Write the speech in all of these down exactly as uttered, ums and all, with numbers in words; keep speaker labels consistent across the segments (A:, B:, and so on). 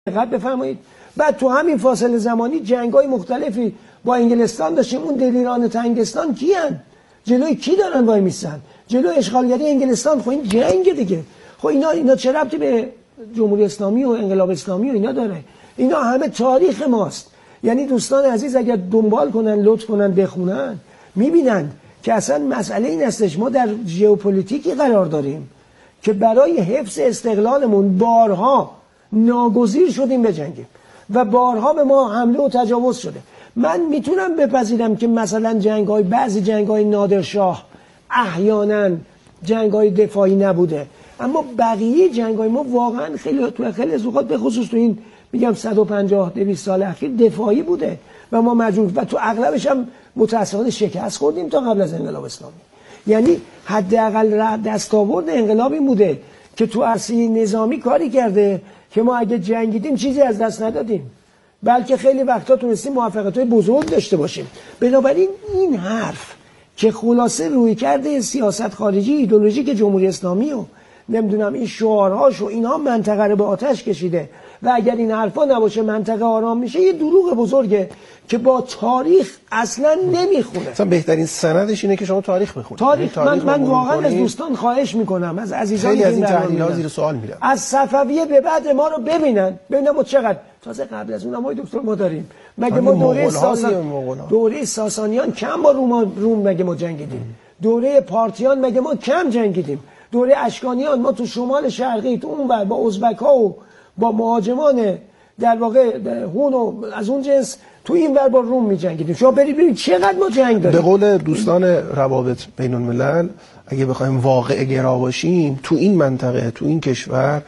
A: دقت بفرمایید. بعد تو همین فاصله زمانی جنگ‌های مختلفی با انگلستان داشتیم. اون دلیران تنگستان کیان؟ جلوی کی دارن وای میسن؟ جلوی اشغالگری انگلستان. خب این جنگ دیگه. خب اینا اینا چه ربطی به جمهوری اسلامی و انقلاب اسلامی و اینا داره؟ اینا همه تاریخ ماست. یعنی دوستان عزیز اگر دنبال کنن، لطف کنن، بخونن، میبینن که اصلا مسئله این هستش ما در ژئوپلیتیکی قرار داریم که برای حفظ استقلالمون بارها ناگزیر شدیم بجنگیم و بارها به ما حمله و تجاوز شده. من میتونم بپذیرم که مثلا جنگ‌های بعضی جنگ‌های نادرشاه احیانا جنگ‌های دفاعی نبوده، اما بقیه جنگ‌های ما واقعا خیلی تو خیلی از اوقات به خصوص تو این میگم صد و پنجاه دویست سال اخیر دفاعی بوده و ما مجبور و تو اغلبش هم متأسفانه شکست خوردیم تا قبل از انقلاب اسلامی. یعنی حداقل دستاورد انقلابی بوده که تو عرصه نظامی کاری کرده که ما اگه جنگیدیم چیزی از دست ندادیم، بلکه خیلی وقتا تونستیم موفقیت‌های بزرگ داشته باشیم. بنابراین این حرف که خلاصه روی کرده سیاست خارجی ایدئولوژیک جمهوری اسلامی و نمیدونم این شعارهاش و اینا منطقه رو به آتش کشیده و اگر این حرفا نباشه منطقه آرام میشه، یه دروغ بزرگه که با تاریخ اصلا نمیخونه.
B: مثلا بهترین سندش اینه که شما تاریخ میخونید.
A: تاریخ, تاریخ من, من واقعا از دوستان خواهش میکنم، از عزیزان
B: خیلی از این تحلیل‌ها زیر سوال میرن،
A: از صفویه به بعد ما رو ببینن ببینن ما چقدر تازه قبل از اون ما دکتر ما داریم. مگه ما دوره ساسان دوره ساسانیان کم با روم روم مگه ما جنگیدیم؟ دوره پارتیان مگه ما کم جنگیدیم؟ دوره اشکانیان ما تو شمال شرقی تو اون بر با ازبک‌ها و با مهاجمان در واقع هون و از اون جنس تو این ور با روم می جنگیدیم. شما برید ببینید چقدر ما جنگ داریم.
B: به قول دوستان روابط بین الملل اگه بخوایم واقع گرا باشیم تو این منطقه تو این کشور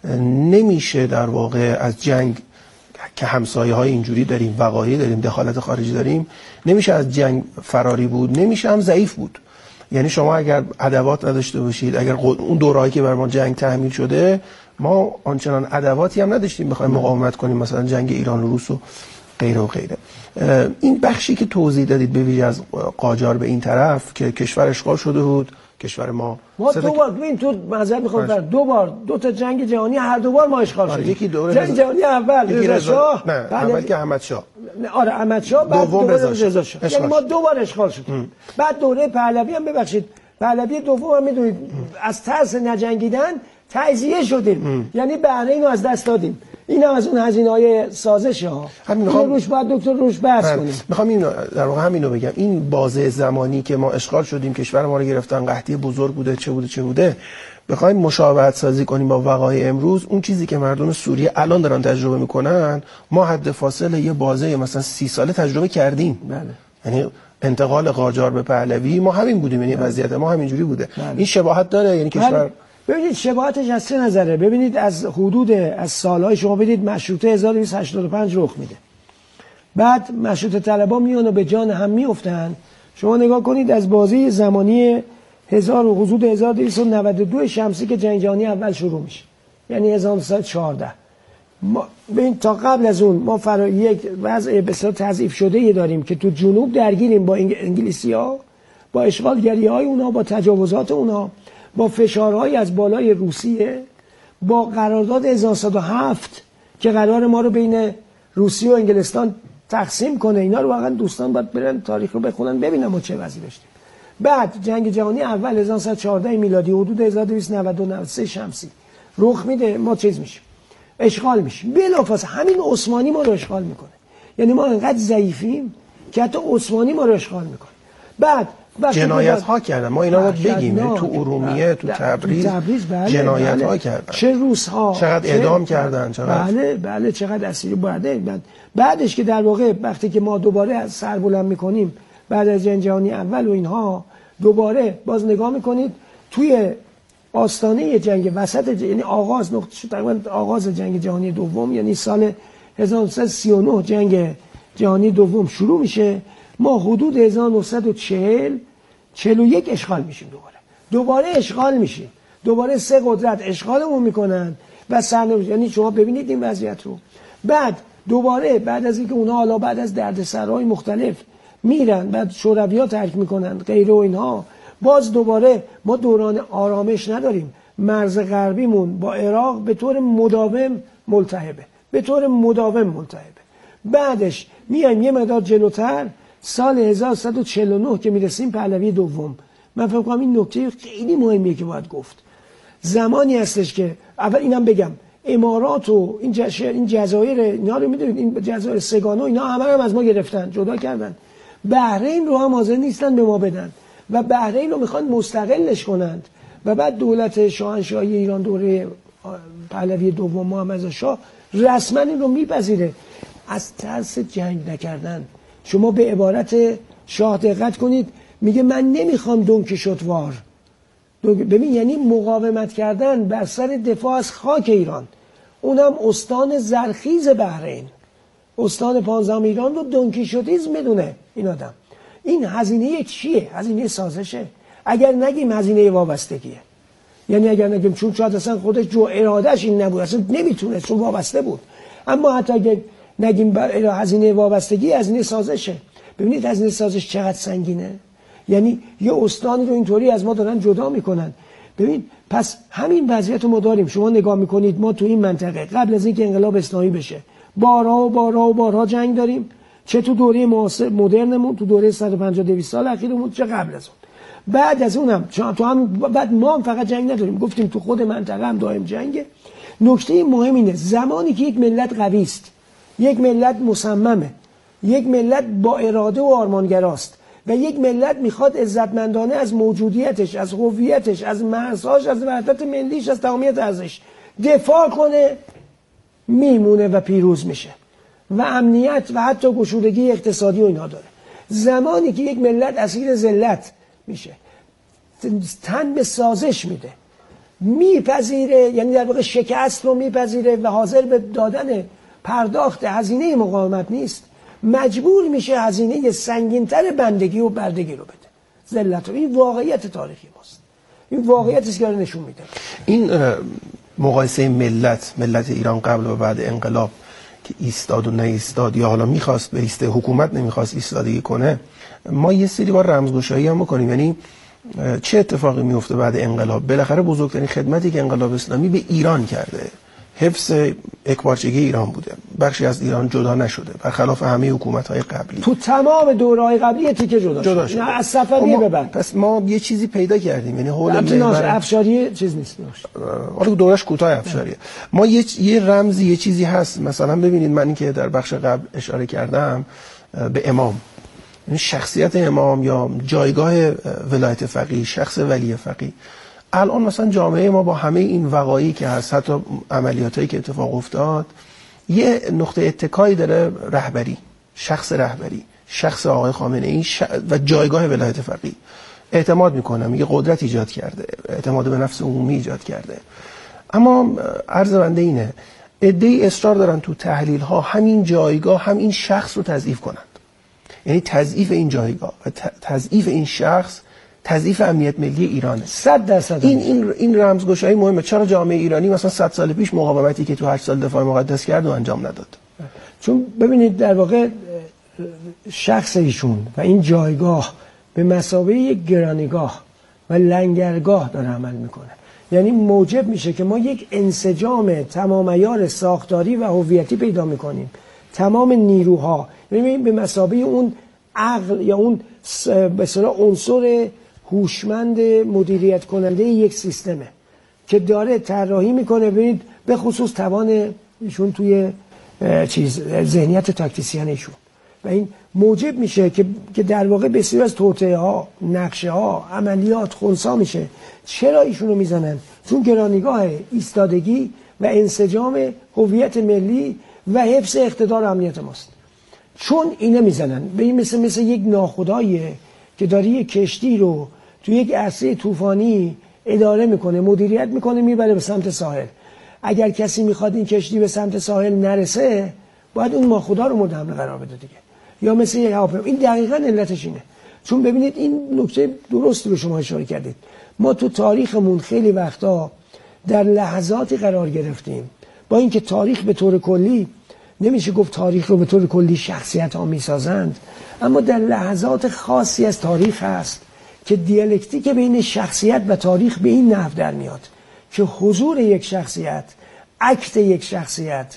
B: نمیشه در واقع از جنگ که همسایه های اینجوری داریم، وقایع داریم، دخالت خارجی داریم، نمیشه از جنگ فراری بود، نمیشه هم ضعیف بود. یعنی شما اگر ادوات نداشته باشید، اگر اون دورهایی که بر ما جنگ تحمیل شده ما آنچنان ادواتی هم نداشتیم بخوایم مقاومت کنیم، مثلا جنگ ایران و روس و غیره و غیره. این بخشی که توضیح دادید به ویژه از قاجار به این طرف که کشور اشغال شده بود، کشور ما
A: ما دو بار ببین تو معذرت میخوام فرض دو بار دو تا جنگ جهانی هر دو بار ما اشغال شدیم.
B: یکی دوره
A: جنگ جهانی اول رضا شاه،
B: نه اول که احمد شاه،
A: آره احمد شاه، بعد دوره رضا شاه، یعنی ما دو بار اشغال شدیم. بعد دوره پهلوی هم ببخشید پهلوی دوم هم میدونید از ترس نجنگیدن تجزیه شدیم، یعنی بهره اینو از دست دادیم. این هم از اون هزینه‌های سازشه ها. همین روش بعد دکتر روش بحث کنیم.
B: میخوام این در واقع همینو بگم، این بازه زمانی که ما اشغال شدیم، کشور ما رو گرفتن، قحطی بزرگ بوده، چه بوده چه بوده، بخوایم مشابهت سازی کنیم با وقایع امروز، اون چیزی که مردم سوریه الان دارن تجربه میکنن ما حد فاصله یه بازه مثلا سی ساله تجربه کردیم. بله. یعنی انتقال قاجار به پهلوی ما همین بودیم، یعنی وضعیت ما همینجوری بوده. بله. این شباهت داره، یعنی کشور بله.
A: ببینید شباهتش از سه نظره. ببینید از حدود از سالهای شما بدید مشروطه هزار و دویست و هشتاد و پنج رخ میده، بعد مشروطه طلبا میان و به جان هم میافتن. شما نگاه کنید از بازه زمانی هزار و حدود هزار و دویست و نود و دو شمسی که جنگ جهانی اول شروع میشه، یعنی هزار و نهصد و چهارده. ما ببین تا قبل از اون ما فرا یک وضع بسیار تضعیف شده ای داریم که تو جنوب درگیریم با انگلیسی‌ها، با اشغالگری‌های اونها، با تجاوزات اونها، با فشارهای از بالای روسیه، با قرارداد هزار و نهصد و هفت که قرار ما رو بین روسیه و انگلستان تقسیم کنه. اینا رو واقعا دوستان باید برن تاریخ رو بخونن ببینن ما چه وضعی داشتیم. بعد جنگ جهانی اول هزار و نهصد و چهارده میلادی حدود هزار و دویست و نود و دو نود و سه شمسی رخ میده، ما چیز میشیم، اشغال میشیم. بلافاصله همین عثمانی ما رو اشغال میکنه. یعنی ما انقدر ضعیفیم که حتی عثمانی ما رو اشغال میکنه. بعد
B: جنایت ها کردن، ما اینا رو بگیم، تو ارومیه، تو تبریز, تبریز بله، جنایت بله. ها کردن،
A: چه روس ها
B: چقدر اعدام کردن، چقدر
A: بله بله چقدر اسیر برده. بعد بعدش که در واقع وقتی که ما دوباره از سر بلند میکنیم بعد از جنگ جهانی اول و اینها، دوباره باز نگاه میکنید توی آستانه جنگ وسط جنگ، یعنی آغاز نقطه شد تقریبا آغاز جنگ جهانی دوم، یعنی سال هزار و نهصد و سی و نه جنگ جهانی دوم شروع میشه. ما حدود هزار و نهصد و چهل چهل و یک اشغال میشیم، دوباره دوباره اشغال میشیم، دوباره سه قدرت اشغالمون میکنن و سرنوشت. یعنی شما ببینید این وضعیت رو. بعد دوباره بعد از اینکه اونها حالا بعد از دردسرهای مختلف میرن، بعد شوروی‌ها ترک میکنن غیره و اینها، باز دوباره ما دوران آرامش نداریم. مرز غربیمون با عراق به طور مداوم ملتهبه، به طور مداوم ملتهبه. بعدش میایم یه مقدار جلوتر، سال هزار و صد و چهل و نه که میرسیم پهلوی دوم، من فکر کنم این نکته خیلی مهمیه که باید گفت. زمانی هستش که اول اینم بگم امارات و این, جش... این جزایر اینا رو میدونید، این جزایر سگانو اینا همه هم از ما گرفتن، جدا کردن. بحرین رو هم حاضر نیستن به ما بدن و بحرین رو میخوان مستقلش کنند و بعد دولت شاهنشاهی ایران دوره پهلوی دوم محمد شاه رسما این رو میپذیره از ترس جنگ نکردن. شما به عبارت شاه دقت کنید، میگه من نمیخوام دونکیشوتوار. ببین یعنی مقاومت کردن بر سر دفاع از خاک ایران، اونم استان زرخیز بحرین، استان پانزدهم ایران رو دونکیشوتیزم میدونه این آدم. این هزینه چیه؟ هزینه سازشه. اگر نگیم هزینه وابستگیه، یعنی اگر نگیم چون شاید اصلا خودش جو ارادش این نبود، اصلا نمیتونه چون وابسته بود، اما حتی اگر نگیم هزینه وابستگی، هزینه سازشه. ببینید هزینه سازش چقدر سنگینه. یعنی یه استانی رو اینطوری از ما دارن جدا میکنن. ببین پس همین وضعیت رو ما داریم. شما نگاه میکنید ما تو این منطقه قبل از اینکه انقلاب اسلامی بشه بارها و بارها و بارها جنگ داریم، چه تو دوره معاصر مدرنمون، تو دوره صد و پنجاه دویست سال اخیرمون، چه قبل از اون. بعد از اونم تو هم بعد ما هم فقط جنگ نداریم، گفتیم تو خود منطقه هم دائم جنگه. نکته مهم اینه زمانی که یک ملت قوی است، یک ملت مصممه، یک ملت با اراده و آرمانگراست و یک ملت میخواد عزتمندانه از موجودیتش، از هویتش، از مرزهاش، از وحدت ملیش، از تمامیت ارزش دفاع کنه، میمونه و پیروز میشه و امنیت و حتی گشودگی اقتصادی و اینا داره. زمانی که یک ملت اسیر ذلت میشه، تن به سازش میده، میپذیره، یعنی در واقع شکست رو میپذیره و حاضر به دادن پرداخت هزینه مقاومت نیست، مجبور میشه هزینه سنگین‌تر بندگی و بردگی رو بده، ذلت رو. این واقعیت تاریخی ماست، این واقعیتی است که نشون میده.
B: این مقایسه ملت ملت ایران قبل و بعد انقلاب که ایستاد و نه ایستاد، یا حالا میخواست به ایسته، حکومت نمیخواست ایستادگی کنه، ما یه سری بار رمزگشایی هم میکنیم. یعنی چه اتفاقی میفته بعد انقلاب؟ بالاخره بزرگترین خدمتی که انقلاب اسلامی به ایران کرده حفظ یکپارچگی ایران بوده. بخشی از ایران جدا نشده برخلاف همه حکومت‌های قبلی.
A: تو تمام دوره‌های قبلی تیکه جدا, جدا شده. نه از صفویه به بعد.
B: پس ما یه چیزی پیدا کردیم، یعنی حول
A: محور افشاری چیز نیست.
B: حالا دورش کوتاه افشاریه. ما یه یه رمزی یه چیزی هست. مثلا ببینید من این که در بخش قبل اشاره کردم به امام، یعنی شخصیت امام یا جایگاه ولایت فقیه، شخص ولی فقیه. الان مثلا جامعه ما با همه این وقایعی که هست، حتی عملیاتایی که اتفاق افتاد، یه نقطه اتکایی داره رهبری، شخص رهبری، شخص آقای خامنه ای ش... و جایگاه ولایت فقیه. اعتماد میکنه، میگه قدرت ایجاد کرده، اعتماد به نفس عمومی ایجاد کرده. اما عرض بنده اینه، عده‌ای اصرار دارن تو تحلیل ها همین جایگاه، هم این شخص رو تضعیف کنند. یعنی تضعیف این جایگاه و تضعیف این شخص تضعیف امنیت ملی ایرانه.
A: صد درصد
B: این این این رمزگشایی مهمه. چرا جامعه ایرانی مثلا صد سال پیش مقاومتی که تو هشت سال دفاع مقدس کرد و انجام نداد؟
A: چون ببینید در واقع شخص ایشون و این جایگاه به مثابه یک گرانیگاه و لنگرگاه داره عمل میکنه. یعنی موجب میشه که ما یک انسجام تمام عیار ساختاری و هویتی پیدا میکنیم. تمام نیروها، ببینید به مثابه اون عقل یا اون به اصطلاح عنصر هوشمند مدیریت کننده یک سیستمه که داره طراحی میکنه. ببینید به خصوص توان ایشون توی چیز ذهنیت تاکتیسیان ایشون، و این موجب میشه که که در واقع بسیار از توطئه ها، نقشه ها، عملیات خنثی میشه. چرا ایشون رو میزنن؟ چون گرانیگاه ایستادگی و انسجام هویت ملی و حفظ اقتدار امنیت ماست. چون اینه میزنن به این مثل مثل یک ناخداییه که داره یک کشتی رو تو یک عرصه طوفانی اداره میکنه، مدیریت میکنه، میبره به سمت ساحل. اگر کسی میخواد این کشتی به سمت ساحل نرسه، باید اون ناخدا رو مورد حمله قرار بده دیگه، یا مثل یک هواپیما. این دقیقاً علتش اینه. چون ببینید این نکته درستی رو شما اشاره کردید. ما تو تاریخمون خیلی وقتا در لحظاتی قرار گرفتیم، با اینکه تاریخ به طور کلی نمیشه گفت تاریخ رو به طور کلی شخصیت ها میسازند، اما در لحظات خاصی از تاریخ هست که دیالکتیک بین شخصیت و تاریخ به این نحو در میاد که حضور یک شخصیت، اکت یک شخصیت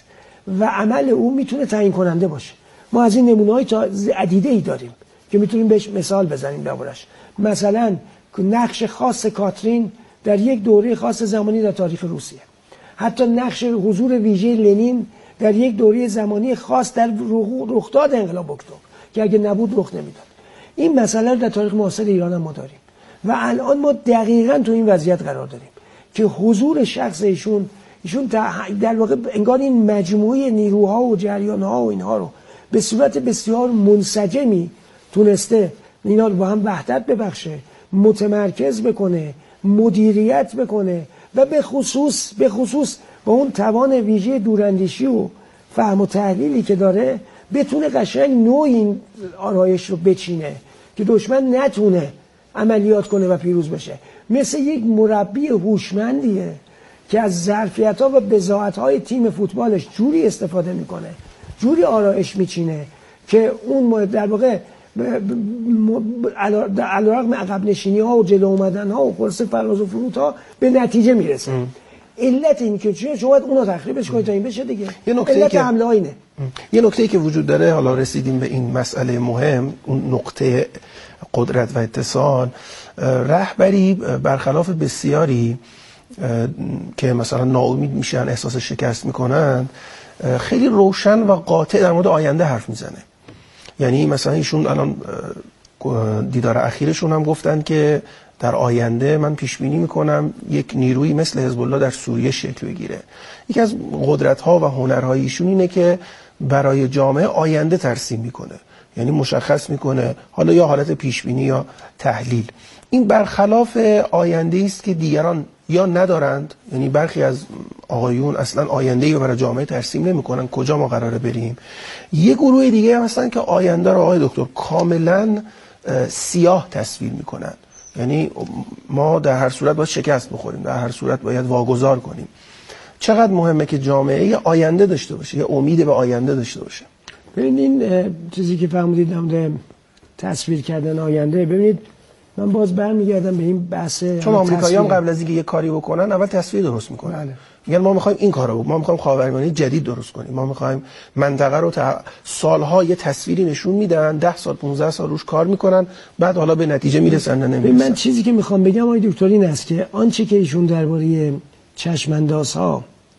A: و عمل او میتونه تعیین کننده باشه. ما از این نمونه‌های تا عدیده ای داریم که میتونیم بهش مثال بزنیم دربارش. مثلا نقش خاص کاترین در یک دوره خاص زمانی در تاریخ روسیه، حتی نقش حضور ویژه لنین در یک دوره زمانی خاص در رخداد انقلاب اکتبر که اگه نبود رخ نمیداد. این مسئله در تاریخ معاصر ایران هم ما داریم و الان ما دقیقاً تو این وضعیت قرار داریم که حضور شخص ایشون ایشون در واقع انگار این مجموعه نیروها و جریانها و اینها رو به صورت بسیار منسجمی تونسته اینا رو با هم وحدت ببخشه، متمرکز بکنه، مدیریت بکنه و به خصوص به خصوص با اون توان ویژه دوراندیشی و فهم و تحلیلی که داره بتونه قشنگ نوع این آرایش رو بچینه که دشمن نتونه عملیات کنه و پیروز بشه. مثل یک مربی هوشمندیه که از ظرفیت‌ها و بضاعت‌های تیم فوتبالش جوری استفاده میکنه، جوری آرایش میچینه که اون در واقع علیرغم عقب نشینی ها و جلو اومدن ها و خلاص فراز و فرود ها به نتیجه میرسه. ام. علت این که چیه شما باید اونو تخریبش کنید تا این بشه دیگه.
B: یه نکته
A: علت
B: که
A: حمله اینه.
B: یه نکته‌ای که وجود داره، حالا رسیدیم به این مسئله مهم، اون نقطه قدرت و اتصال. رهبری برخلاف بسیاری که مثلا ناامید میشن، احساس شکست میکنن، خیلی روشن و قاطع در مورد آینده حرف میزنه. یعنی مثلا ایشون الان دیدار اخیرشون هم گفتن که در آینده من پیش بینی میکنم یک نیروی مثل حزب الله در سوریه شکل بگیره. یکی از قدرت‌ها و هنرهای ایشون اینه که برای جامعه آینده ترسیم میکنه، یعنی مشخص میکنه حالا یا حالت پیش بینی یا تحلیل. این برخلاف آینده است که دیگران یا ندارند، یعنی برخی از آقایون اصلا آینده‌ای رو برای جامعه ترسیم نمی‌کنن کجا ما قراره بریم. یه گروه دیگه هم هستن که آینده رو آقای دکتر کاملا سیاه تصویر میکنن، یعنی ما در هر صورت باید شکست بخوریم، در هر صورت باید واگذار کنیم. چقدر مهمه که جامعه آینده داشته باشه، یه امید به آینده داشته باشه.
A: ببینید این چیزی که فرمودید در تصویر کردن آینده، ببینید من باز برمیگردم به این بحث،
B: چون آمریکایی‌ها قبل از اینکه یه کاری بکنن اول تصویر درست میکنن. بله. میگن ما میخوایم این کارو بکنیم، ما میخوایم خاورمیانه جدید درست کنیم، ما میخوایم منطقه رو تا سالها یه تصویری نشون میدن، ده سال پانزده سال روش کار میکنن، بعد حالا به نتیجه میرسن نه نمیرسن.
A: من چیزی که میخوام بگم آقای دکتر این است که آنچه که ایشون درباره چشم‌اندازها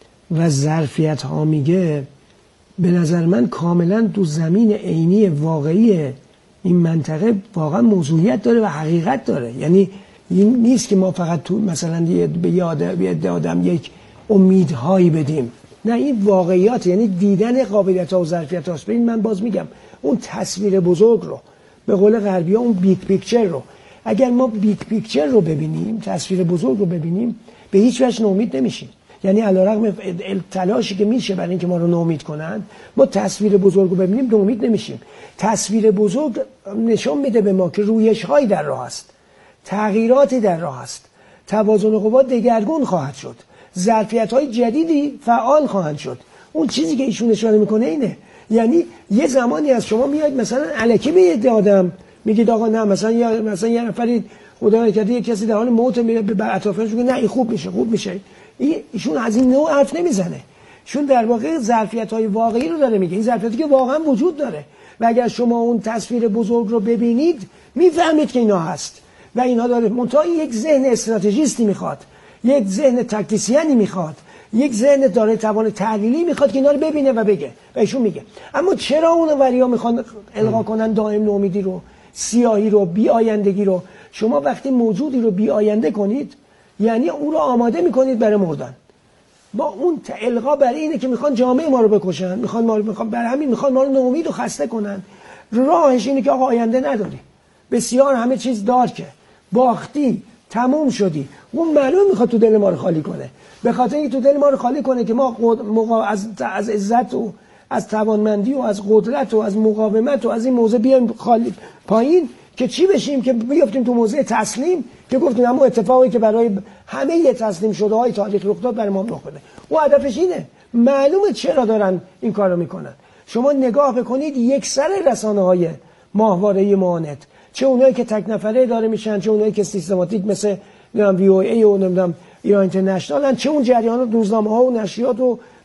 A: و ظرفیت‌ها میگه به نظر من کاملا تو زمین عینی واقعی این منطقه واقعا موضوعیت داره و حقیقت داره. یعنی این نیست که ما فقط تو مثلا به یاد آدم یک امیدهایی بدیم، نه این واقعیات، یعنی دیدن قابلیت‌ها و ظرفیت‌هاست. ببین من باز میگم اون تصویر بزرگ رو، به قول غربی‌ها اون بیگ پیکچر رو، اگر ما بیگ پیکچر رو ببینیم، تصویر بزرگ رو ببینیم، به هیچ وجه ناامید نمیشیم. یعنی علیرغم تلاشی که میشه برای اینکه ما رو ناامید کنن، ما تصویر بزرگ رو ببینیم ناامید نمیشیم. تصویر بزرگ نشون میده به ما که رویش‌هایی در راه است، تغییراتی در راه است، توازن قوا دگرگون خواهد شد، ظرفیت‌های جدیدی فعال خواهند شد. اون چیزی که ایشون اشاره میکنه اینه، یعنی یه زمانی از شما میاد مثلا الکی به یه آدم میگید آقا نه مثلا یا مثلا یه نفری خدا نکرده یک کسی در حال موت میره به اطرافیانش میگه نه این خوب میشه خوب میشه. ایشون از این نوع حرف نمیزنه، ایشون در واقع ظرفیت‌های واقعی رو داره میگه، این ظرفیتی که واقعا وجود داره و اگر شما اون تصویر بزرگ رو ببینید میفهمید که اینا هست و اینا داره. منتها یک ذهن استراتژیستی میخواد، یک ذهن تاکتیسیانی میخواد، یک ذهن داره توان تحلیلی میخواد که اینا رو ببینه و بگه و ایشون میگه. اما چرا اون وریا میخوان القا کنن دائم نومیدی رو، سیاهی رو، بی آیندگی رو؟ شما وقتی موجودی رو بی آینده کنید یعنی اون رو آماده میکنید برای مردن. با اون القا برای اینه که میخوان جامعه ما رو بکشن، میخوان ما رو میخوان برای همین میخوان ما رو ناامید و خسته کنن. راهش اینه که آقا آینده نداری، بسیار همه چیز دار که باختی، تموم شدی. اون معلوم میخواد تو دل ما رو خالی کنه، به خاطر اینکه تو دل ما رو خالی کنه که ما مقا... از از عزت و از توانمندی و از قدرت و از مقاومت و از این موضع بیایم خالی پایین که چی بشیم؟ که بیافتیم تو موضع تسلیم که گفتیم اما اتفاقی که برای همه تسلیم شده های تاریخ رخ داد برای ما رخ بده. او هدفش اینه. معلومه چرا دارن این کارو میکنن. شما نگاه بکنید یک سر رسانه های ماهواره معاند، چه اونایی که تک نفره داره میشن، چه اونایی که سیستماتیک مثل نمیدونم وی او ای و نمیدونم ایران اینترنشنالن، چه اون جریانات روزنامه ها و نشریات و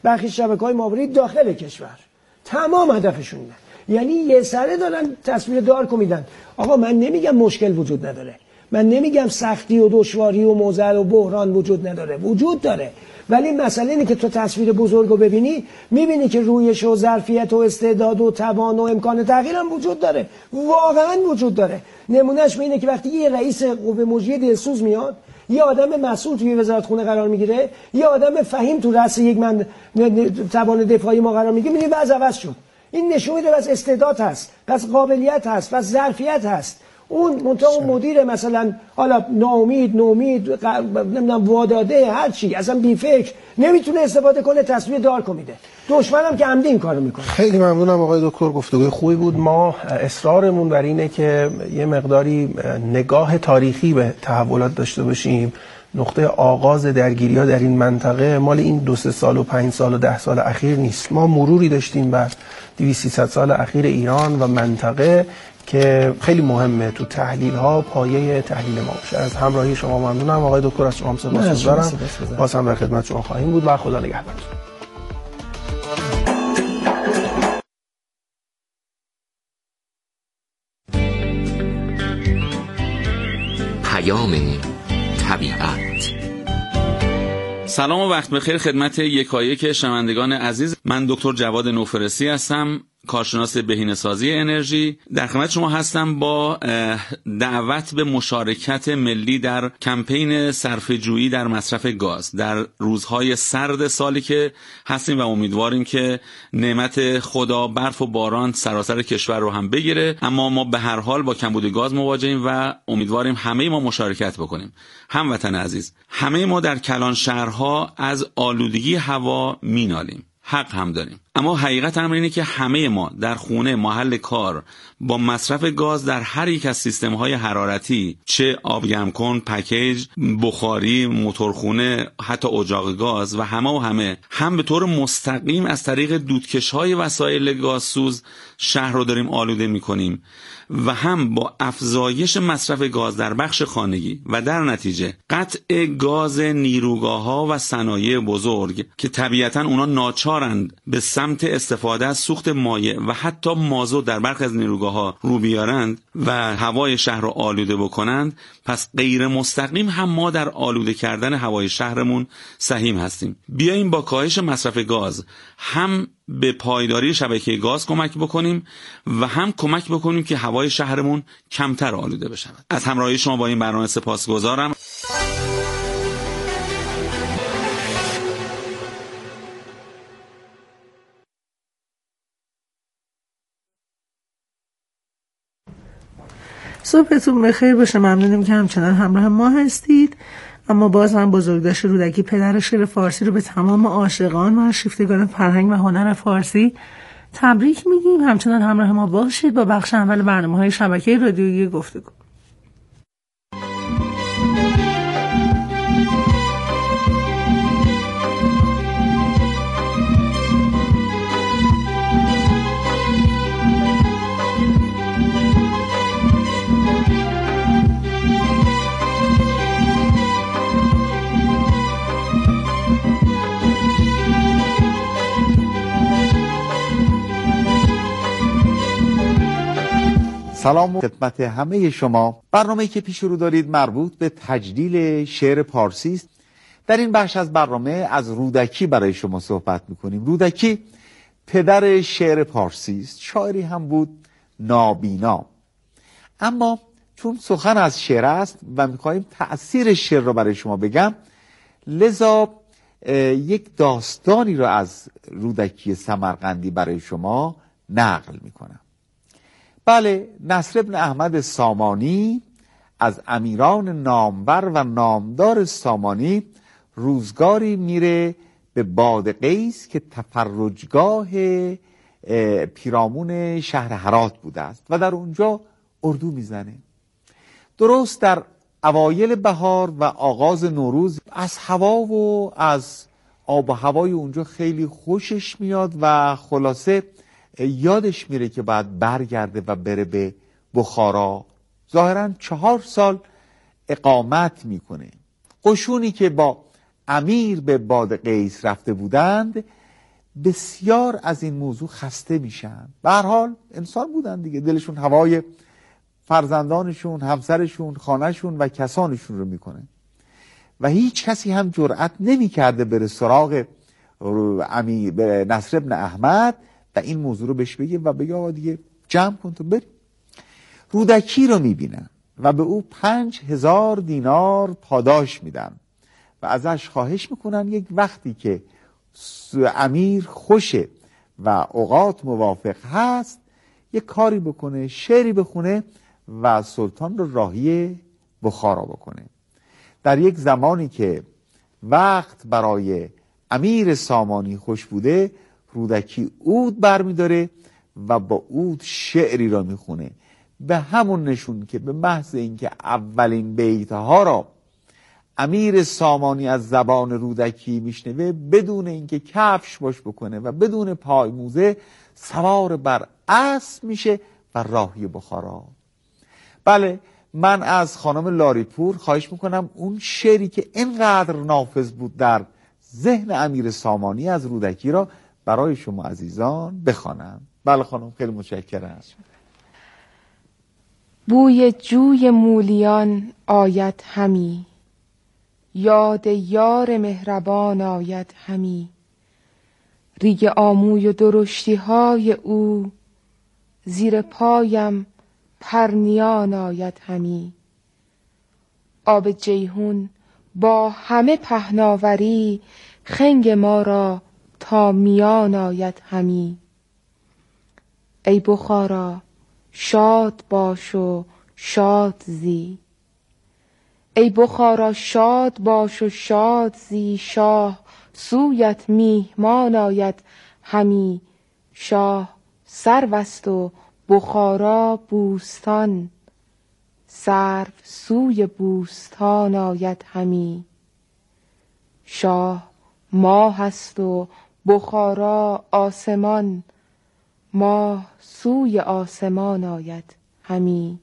A: برخی شبکه‌های ماهواره داخل کشور. تمام هدفشون اینه. یعنی یه سره دارن تصویر دارک میدن. آقا من نمیگم مشکل وجود نداره، من نمیگم سختی و دشواری و معضل و بحران وجود نداره، وجود داره، ولی مسئله اینه که تو تصویر بزرگ رو ببینی، میبینی که رویش و ظرفیت و استعداد و توان و امکان تغییر هم وجود داره، واقعا وجود داره. نمونهش اینه که وقتی یه رئیس قوه مجریه دلسوز میاد، یه آدم مسئول توی وزارت خونه قرار میگیره، یه آدم فهیم تو رأس یک من توان دفاعی ما قرار میگیره، میبینی وضع عوض شد. این نشون میده بس استعداد هست، بس قابلیت هست، بس ظرفیت هست. اون منتها اون مدیر مثلا حالا ناامید، نومید، نمیدونم واداده، هر چی، اصلا بی فکر، نمیتونه استفاده کنه، تصویر دارک میده. دشمنم که عمدی این کارو میکنه.
B: خیلی ممنونم آقای دکتر، گفتگوی خوبی بود. ما اصرارمون بر اینه که یه مقداری نگاه تاریخی به تحولات داشته باشیم. نقطه آغاز درگیری‌ها در این منطقه مال این دو سه سال و پنج سال و ده سال اخیر نیست. ما مروری داشتیم بر دویست سیصد سال اخیر ایران و منطقه که خیلی مهمه تو تحلیل ها، پایه تحلیل ما باشه. از همراهی شما ممنونم آقای دکتر، از شما هم سپاسگزارم. باز هم در خدمت شما خواهیم بود و خدا نگهدارتون.
C: پیام طبیعت.
D: سلام و وقت بخیر خدمت یکایک شنوندگان عزیز. من دکتر جواد نوفرسی هستم، کارشناس بهینه‌سازی انرژی. در خدمت شما هستم با دعوت به مشارکت ملی در کمپین صرفه‌جویی در مصرف گاز در روزهای سرد سالی که هستیم و امیدواریم که نعمت خدا برف و باران سراسر کشور رو هم بگیره، اما ما به هر حال با کمبود گاز مواجهیم و امیدواریم همه ما مشارکت بکنیم. هموطن عزیز، همه ما در کلان شهرها از آلودگی هوا مینالیم، حق هم داریم، اما حقیقت امر اینه که همه ما در خونه، محل کار با مصرف گاز در هر یک از سیستم‌های حرارتی، چه آبگرم کن، پکیج، بخاری، موتورخونه، حتی اجاق گاز و همه و همه هم به طور مستقیم از طریق دودکش‌های وسایل گازسوز شهر رو داریم آلوده می‌کنیم و هم با افزایش مصرف گاز در بخش خانگی و در نتیجه قطع گاز نیروگاه‌ها و صنایع بزرگ که طبیعتاً اونا ناچارند به سمت استفاده از سوخت مایع و حتی مازوت در برخی از نیروگاه‌ها رو بیارند و هوای شهر رو آلوده بکنند، پس غیر مستقیم هم ما در آلوده کردن هوای شهرمون سهیم هستیم. بیاییم با کاهش مصرف گاز هم به پایداری شبکه گاز کمک بکنیم و هم کمک بکنیم که هوای شهرمون کمتر آلوده بشود. از همراهی شما با این برنامه سپاسگزارم.
E: صبحتون بخیر باشه. ممنونیم که همچنان همراه ما هستید. اما باز هم بزرگداشت رودکی پدر شعر فارسی رو به تمام عاشقان و شیفتگان فرهنگ و هنر فارسی تبریک میگیم. همچنان همراه ما باشید با بخش اول برنامه‌های شبکه رادیویی گفتگو.
F: سلام و خدمت همه شما. برنامه‌ای که پیش رو دارید مربوط به تجلیل شعر پارسی است. در این بخش از برنامه از رودکی برای شما صحبت می‌کنیم. رودکی پدر شعر پارسی است، شاعری هم بود نابینا. اما چون سخن از شعر است و می‌خوایم تأثیر شعر رو برای شما بگم، لذا یک داستانی رو از رودکی سمرقندی برای شما نقل می‌کنم. بله، نصر ابن احمد سامانی از امیران نامور و نامدار سامانی روزگاری میره به باد قیس که تفرجگاه پیرامون شهر هرات بوده است و در اونجا اردو میزنه. درست در اوایل بهار و آغاز نوروز از هوا و از آب و هوای اونجا خیلی خوشش میاد و خلاصه یادش میره که باید برگرده و بره به بخارا. ظاهراً چهار سال اقامت میکنه. قشونی که با امیر به باد قیس رفته بودند بسیار از این موضوع خسته میشن. به هر حال انسان بودن دیگه، دلشون هوای فرزندانشون، همسرشون، خانهشون و کسانشون رو میکنه و هیچ کسی هم جرأت نمیکرده بره سراغ امی نصر ابن احمد و این موضوع رو بهش بگه و بگه آقا دیگه جمع کن تو بری. رودکی رو میبینن و به او پنج هزار دینار پاداش میدن و ازش خواهش میکنن یک وقتی که امیر خوشه و اوقات موافق هست یک کاری بکنه، شعری بخونه و سلطان رو راهی بخارا بکنه. در یک زمانی که وقت برای امیر سامانی خوش بوده، رودکی عود برمیداره و با عود شعری را میخونه، به همون نشون که به محض اینکه اولین بیتها را امیر سامانی از زبان رودکی میشنوه، بدون اینکه کفش باش بکنه و بدون پای موزه سوار بر اسب میشه و راهی بخارا. بله، من از خانم لاریپور خواهش میکنم اون شعری که اینقدر نافذ بود در ذهن امیر سامانی از رودکی را برای شما عزیزان بخوانم. بله خانم، خیلی متشکرم.
G: بوی جوی مولیان آید همی، یاد یار مهربان آید همی. ریگ آموی و درشتی های او، زیر پایم پرنیان آید همی. آب جیهون با همه پهناوری، خنگ ما را تا میان آید همی. ای بخارا شاد باش و شاد زی، ای بخارا شاد باش و شاد زی. شاه سویت میهمان آید همی، شاه سروست و بخارا بوستان، سرو سوی بوستان آید همی. شاه ماه است و بخارا آسمان، ماه سوی آسمان آید همی.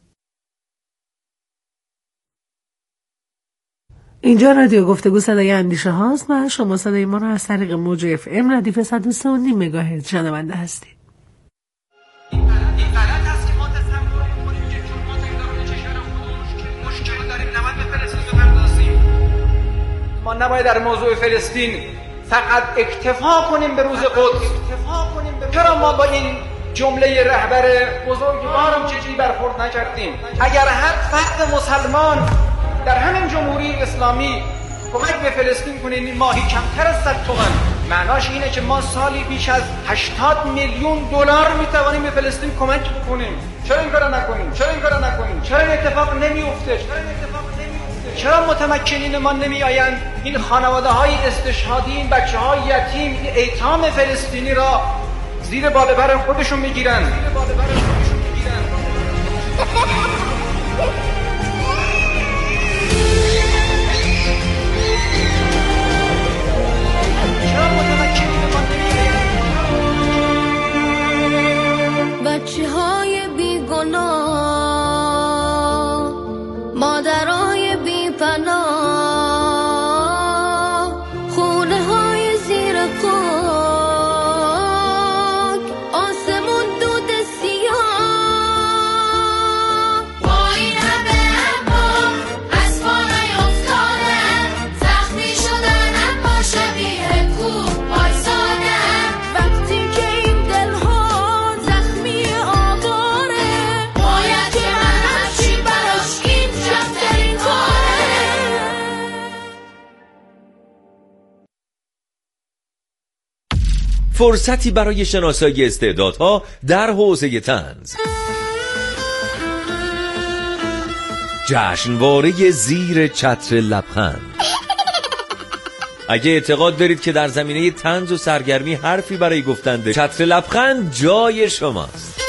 E: اینجا رادیو گفتگو صدای اندیشه هاست و شما صدای ما را از طریق موج اف ام ردیف صد و سه و نیم مگاهرتز شنونده هستید.
H: این غلط است که ما تصور می‌کنیم که چون ما زندان کشور خودمون مشکل داریم نباید به فلسطین بپردازیم. ما نباید در موضوع فلسطین فقط اکتفا کنیم به روز قدس. چرا ما با این جمله رهبر بزرگوارم چجوری برخورد نکردیم؟ اگر هر فرد مسلمان در همین جمهوری اسلامی کمک به فلسطین کنه این ماهی کمتر از صد تومان، معناش اینه که ما سالی بیش از هشتاد میلیون دلار میتوانیم به فلسطین کمک بکنیم. چرا این کارو نکنیم؟ چرا این کارو نکنیم؟ چرا این اتفاق نمیفته؟ چرا این اتفاق نمیفته؟ چرا متمکنین ما نمیآیند این خانواده های استشهادی، این بچه های یتیم، این ایتام فلسطینی را زیر بالابر خودشون میگیرن؟ زیر بالابر خودشون میگیرن.
I: بچه های بیگناه، مادرای بی‌پناه، خونه های زیر خاک، آسمون دود سیاه. با این همه اما از پا نیفتادن، زخمی شدن اما شبیه کوه وایسادن. وقتی که این دلها زخمی آواره، باید که من همچین براش این جمترین کاره.
J: فرصتی برای شناسایی استعدادها در حوزه طنز. جشنواره زیر چتر لبخند. اگه اعتقاد دارید که در زمینه طنز و سرگرمی حرفی برای گفتن چتر لبخند جای شماست.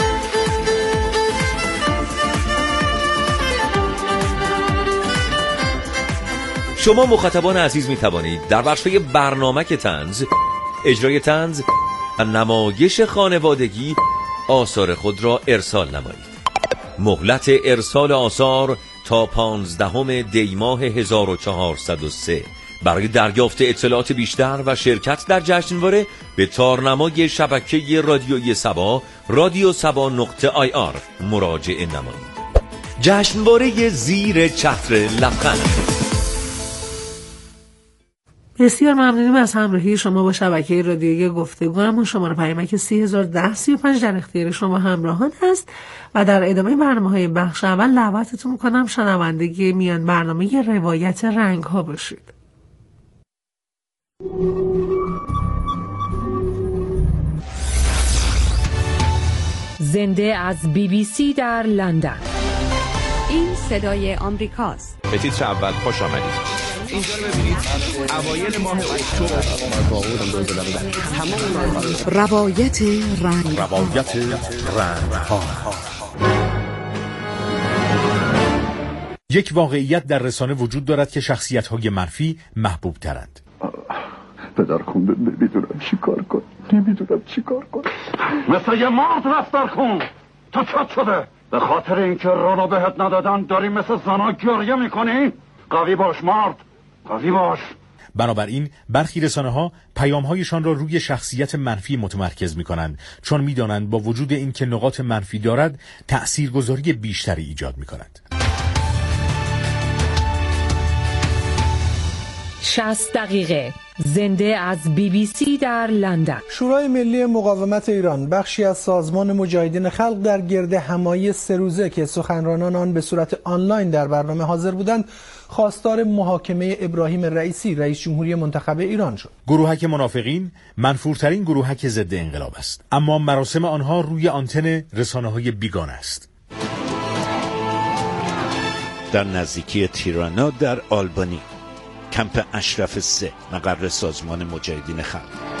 J: شما مخاطبان عزیز می توانید در بخش‌های برنامه طنز، اجرای طنز و نمایش خانوادگی آثار خود را ارسال نمایید. مهلت ارسال آثار تا پانزدهم دی ماه هزار و چهارصد و سه. برای دریافت اطلاعات بیشتر و شرکت در جشنواره به تارنمای شبکه رادیویی سبا رادیو سبا نقطه آی آر مراجعه نمایید. جشنواره زیر چتر لبخند.
E: بسیار ممنونیم از همراهی شما با شبکه رادیویی گفتگو. همون شماره پیامک سی هزار و ده سی و پنج در اختیار شما همراهان هست و در ادامه برنامه‌های بخش اول دعوتتون می‌کنم شنوندگی میان برنامه روایت رنگ ها باشید.
K: زنده از بی بی سی در لندن.
L: این صدای آمریکاست.
M: به تیتر اول خوش آمدید. اینجا رو ببینید اوایل ماه اکتبر
L: روایت رنگ
M: روایت رنگ ها.
N: یک واقعیت در رسانه وجود دارد که شخصیت‌های منفی محبوب ترند.
O: پدر کن، نمیدونم چی کار کن نمیدونم چی کار کن
P: مثل یه مرد رفتار کن. تو چت شده به خاطر اینکه رانو بهت ندادن داری مثل زنا گریه میکنی؟ قوی باش مرد، قوی باش.
N: بنابراین برخی رسانه‌ها پیام‌هایشان را روی شخصیت منفی متمرکز می‌کنند، چون می‌دانند با وجود اینکه نقاط منفی دارد تأثیرگذاری بیشتری ایجاد می‌کند.
K: شصت دقیقه زنده از بی بی سی در لندن.
Q: شورای ملی مقاومت ایران بخشی از سازمان مجاهدین خلق در گرد همایی سه روزه که سخنرانان آن به صورت آنلاین در برنامه حاضر بودند خواستار محاکمه ابراهیم رئیسی رئیس جمهوری منتخب ایران شد.
N: گروهک منافقین منفورترین گروهک ضد انقلاب است، اما مراسم آنها روی آنتن رسانه‌های بیگانه است.
R: در نزدیکی تیرانا در آلبانی، کمپ اشرف سه، مقر سازمان مجاهدین خلق.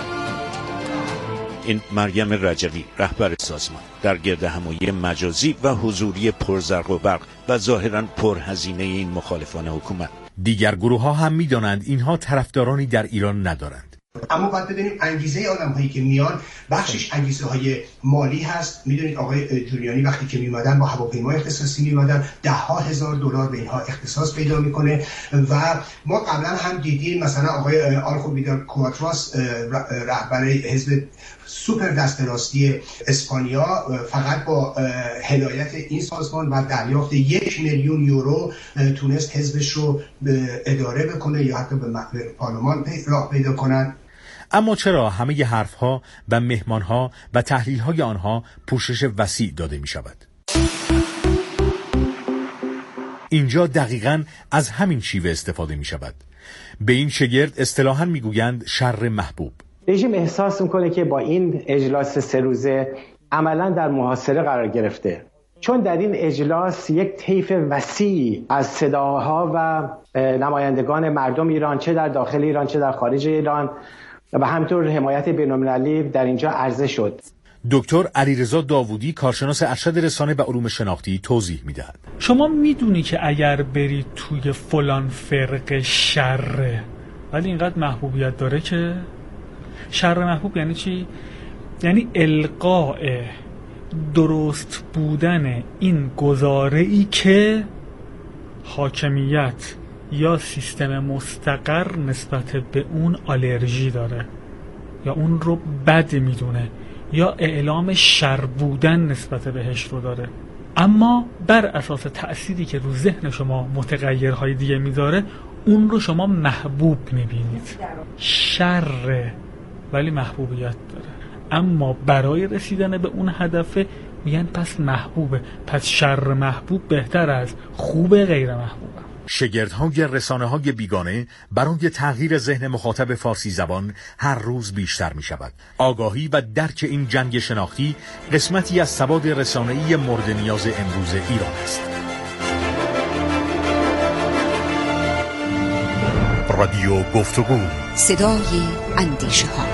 R: این مریم رجوی رهبر سازمان در گرد همایی مجازی و حضوری پرزرق و برق و ظاهراً پرهزینه این مخالفان حکومت.
N: دیگر گروه ها هم می دانند اینها طرفدارانی در ایران ندارند.
S: اما باید بدونیم انگیزه آدم هایی که میان بخشش انگیزه های مالی هست. میدونید آقای جولیانی وقتی که میمدن با هواپیما اختصاصی میمدن، ده ها هزار دلار به اینها اختصاص پیدا میکنه و ما قبلا هم دیدیم مثلا آقای آلخو ویدال کواتراس رهبر حزب سوپر دست راستی اسپانیا فقط با هدایت این سازمان و دریافت یک میلیون یورو تونست حزبش رو اداره بکنه یا حتی به پارلمان راه پیدا کنن.
N: اما چرا همه ی حرفها و مهمانها و تحلیلهای آنها پوشش وسیع داده می شود؟ اینجا دقیقاً از همین شیوه استفاده می شود. به این شگرد اصطلاحاً می گویند شر محبوب.
T: رژیم احساس میکنه که با این اجلاس سه روزه عملاً در محاصره قرار گرفته، چون در این اجلاس یک طیف وسیعی از صداها و نمایندگان مردم ایران، چه در داخل ایران چه در خارج ایران و همینطور حمایت بین‌المللی در اینجا عرضه شد.
N: دکتر علیرضا داوودی کارشناس ارشد رسانه و علوم شناختی توضیح میدهد.
U: شما میدونی که اگر بری توی فلان فرقه شره ولی اینقدر محبوبیت داره که شر محبوب یعنی چی؟ یعنی القاء درست بودن این گزاره‌ای که حاکمیت یا سیستم مستقر نسبت به اون آلرژی داره یا اون رو بد میدونه یا اعلام شر بودن نسبت بهش رو داره، اما بر اساس تأثیری که رو ذهن شما متغیرهای دیگه میذاره اون رو شما محبوب میبینید. شر ولی محبوبیت داره، اما برای رسیدن به اون هدف میگن پس محبوبه، پس شر محبوب بهتر از خوب غیر محبوبه.
N: شگردهای رسانه‌های بیگانه برای تغییر ذهن مخاطب فارسی زبان هر روز بیشتر می شود. آگاهی و درک این جنگ شناختی قسمتی از سواد رسانه‌ای مورد نیاز امروز ایران است. رادیو گفتگو،
L: صدای اندیشه ها.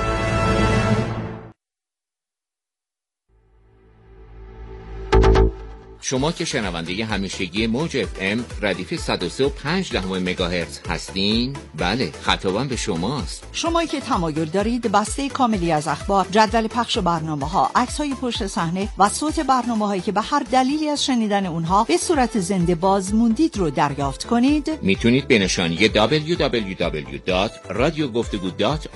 C: شما که شنونده همیشگی موج اف ام ردیف صد و سه و پنج دهم مگاهرتز هستین، بله خطابم به شماست.
A: شمایی که تمایل دارید بسته کاملی از اخبار، جدول پخش برنامه‌ها، عکس‌های پشت صحنه و صوت برنامه‌هایی که به هر دلیلی از شنیدن اونها به صورت زنده باز موندید رو دریافت کنید،
C: میتونید به نشانی دبلیو دبلیو دبلیو دات رادیو گفتگو دات